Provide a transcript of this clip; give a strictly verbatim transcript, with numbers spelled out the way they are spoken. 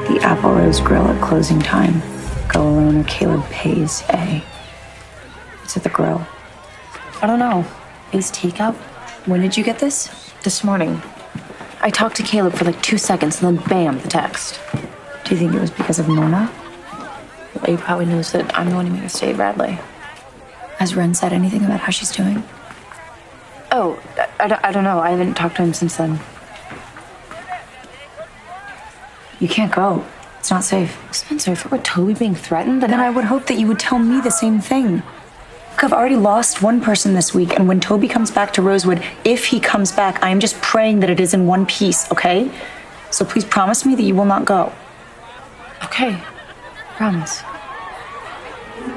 The Apple Rose Grill at closing time. Go alone or Caleb pays A. It's at the grill. I don't know. Ace takeout? When did you get this? This morning. I talked to Caleb for like two seconds and then bam, the text. Do you think it was because of Mona? Well, A probably knows that I'm the one who made her stay at Bradley. Has Ren said anything about how she's doing? Oh, I, I, I don't know. I haven't talked to him since then. You can't go. It's not safe. Spencer, if it were Toby being threatened, then, then I... I would hope that you would tell me the same thing. Look, I've already lost one person this week, and when Toby comes back to Rosewood, if he comes back, I am just praying that it is in one piece, okay? So please promise me that you will not go. Okay. Promise.